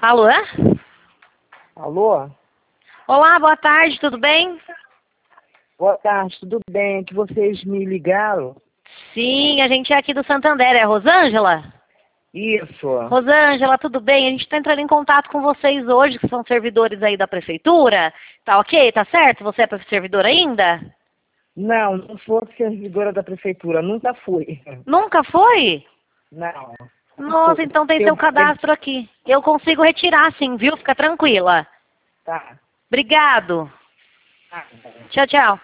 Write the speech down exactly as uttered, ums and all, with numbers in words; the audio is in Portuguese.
Alô? Alô? Olá, boa tarde, tudo bem? Boa tarde, tudo bem? Que vocês me ligaram? Sim, a gente é aqui do Santander, é a Rosângela? Isso. Rosângela, tudo bem? A gente está entrando em contato com vocês hoje, que são servidores aí da prefeitura. Tá ok? Tá certo? Você é servidor ainda? Não, não sou servidora da prefeitura, nunca fui. Nunca foi? Não. Nossa, então tem Eu, seu cadastro aqui. Eu consigo retirar sim, viu? Fica tranquila. tá. Obrigado. Ah, Tchau, tchau.